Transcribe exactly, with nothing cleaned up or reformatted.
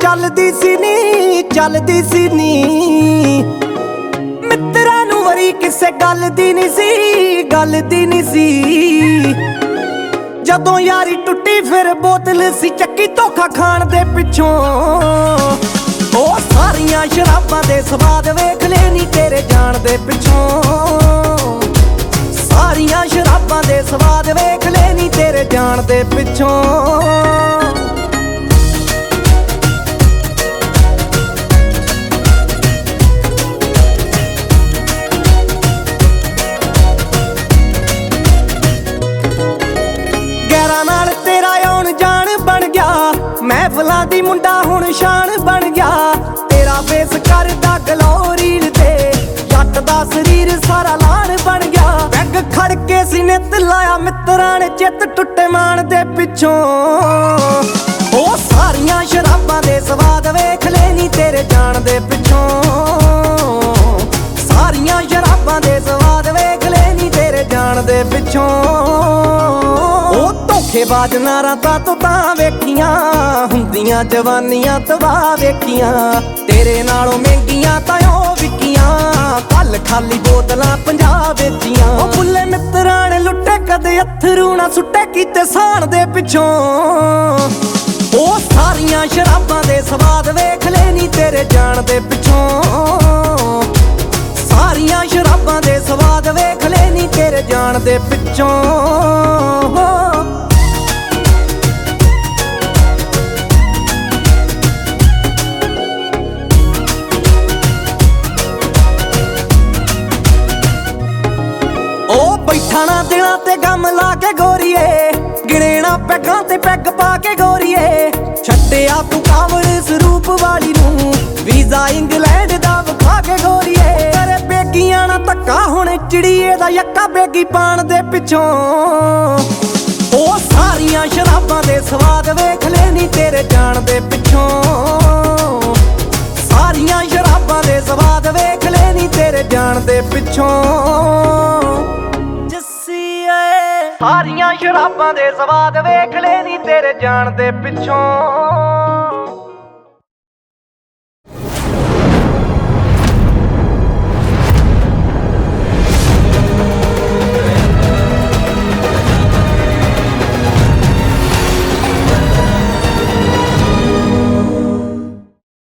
ਚੱਲਦੀ ਸੀ ਨੀ ਚੱਲਦੀ ਸੀ ਨੀ ਮਿੱਤਰਾਂ ਨੂੰ ਵਰੀ ਕਿਸੇ ਗੱਲ ਦੀ ਨਹੀਂ ਸੀ ਗੱਲ ਦੀ ਨਹੀਂ ਸੀ। ਜਦੋਂ ਯਾਰੀ ਟੁੱਟੀ ਫਿਰ ਬੋਤਲ ਸੀ ਚੱਕੀ ਧੋਖਾ ਖਾਣ ਦੇ ਪਿੱਛੋਂ। ਉਹ ਸਾਰੀਆਂ ਸ਼ਰਾਬਾਂ ਦੇ ਸਵਾਦ ਵੇਖ ਲੈ ਨੀ ਤੇਰੇ ਜਾਣ ਦੇ ਪਿੱਛੋਂ। ਸਾਰੀਆਂ ਸ਼ਰਾਬਾਂ ਦੇ ਸਵਾਦ ਵੇਖ ਲੈ ਨੀ ਤੇਰੇ ਜਾਣ ਦੇ ਪਿੱਛੋਂ। ਨਾਲ ਤੇਰਾ ਆਉਣ ਜਾਣ ਬਣ ਗਿਆ ਮਹਿਫਲਾਂ ਦੀ ਮੁੰਡਾ ਹੁਣ ਸ਼ਾਨ ਬਣ ਗਿਆ। ਤੇਰਾ ਫੇਸ ਕਰਦਾ ਗਲੋ ਰੀਲ ਤੇ ਜੱਟ ਦਾ ਸਰੀਰ ਸਾਰਾ ਲਾਣ ਬਣ ਗਿਆ। ਪੈਗ ਖੜ ਕੇ ਸੀ ਨਿੱਤ ਲਾਇਆ ਮਿੱਤਰਾਂ ਨੇ ਚਿੱਤ ਟੁੱਟੇ ਮਾਣ ਦੇ ਪਿੱਛੋਂ। ਉਹ ਸਾਰੀਆਂ ਸ਼ਰਾਬਾਂ ਦੇ ਸਵਾਦ ਵੇਖ ਲੈ ਨੀ ਤੇਰੇ ਜਾਣ ਦੇ ਪਿੱਛੋਂ। ਸਾਰੀਆਂ ਸ਼ਰਾਬਾਂ ਦੇ ਸਵਾਦ ਵੇਖ ਲੈ ਨੀ ਤੇਰੇ ਜਾਣ ਦੇ ਪਿੱਛੋਂ। ਧੋਖੇਬਾਜ਼ ਨਾਰਾਂ ਤਾਂ ਤੂੰ ਤਾਂ ਵੇਖੀਆਂ ਹੁੰਦੀਆਂ ਜਵਾਨੀਆਂ ਤਬਾਹ ਵੇਖੀਆਂ। ਤੇਰੇ ਨਾਲੋਂ ਮਹਿੰਗੀਆਂ ਤਾਂ ਉਹ ਵਿਕੀਆਂ ਕੱਲ ਖਾਲੀ ਬੋਤਲਾਂ ਪੰਜਾਹ ਵੇਚੀਆਂ। ਉਹ ਬੁੱਲੇ ਮਿੱਤਰਾਂ ਨੇ ਲੁੱਟੇ ਕਦੇ ਅਥਰੂ ਨਾ ਸੁੱਟੇ ਕੀਤੇ ਸਾਣ ਦੇ ਪਿੱਛੋਂ। ਉਹ ਸਾਰੀਆਂ ਸ਼ਰਾਬਾਂ ਦੇ ਸਵਾਦ ਵੇਖ ਲੈ ਨੀ ਤੇਰੇ ਜਾਣ ਦੇ ਪਿੱਛੋਂ। ਸਾਰੀਆਂ ਸ਼ਰਾਬਾਂ ਦੇ ਸਵਾਦ ਵੇਖ ਲੈ ਨੀ ਤੇਰੇ ਜਾਣ ਦੇ ਪਿੱਛੋਂ। ਬੈਠਾਣਾ ਦਿਲਾਂ ਤੇ ਗਮ ਲਾ ਕੇ ਗੋਰੀਏ ਗਿਣੇਣਾ ਪੈਗਾਂ ਤੇ ਪੈਗ ਪਾ ਕੇ ਗੋਰੀਏ। ਛੱਡਿਆ ਤੂੰ ਕਾਵੜ ਸਰੂਪ ਵਾਲੀ ਨੂੰ ਵੀਜ਼ਾ ਇੰਗਲੈਂਡ ਦਾ ਵਿਖਾ ਕੇ ਗੋਰੀਏ। ਤੇਰੇ ਬੇਗੀਆਂ ਨਾ ਧੱਕਾ ਹੁਣ ਚਿੜੀਏ ਦਾ ਯੱਕਾ ਬੇਗੀ ਪਾਣ ਦੇ ਪਿੱਛੋਂ। ਉਹ ਸਾਰੀਆਂ ਸ਼ਰਾਬਾਂ ਦੇ ਸਵਾਦ ਵੇਖ ਲੈ ਨੀ ਤੇਰੇ ਜਾਣ ਦੇ ਪਿੱਛੋਂ। ਸਾਰੀਆਂ ਸ਼ਰਾਬਾਂ ਦੇ ਸਵਾਦ ਵੇਖ ਲੈ ਨੀ ਤੇਰੇ ਜਾਣ ਦੇ ਪਿੱਛੋਂ। ਸਾਰੀਆਂ ਸ਼ਰਾਬਾਂ ਦੇ ਸਵਾਦ ਵੇਖ ਲੈ ਨੀ ਤੇਰੇ ਜਾਣ ਦੇ ਪਿੱਛੋਂ।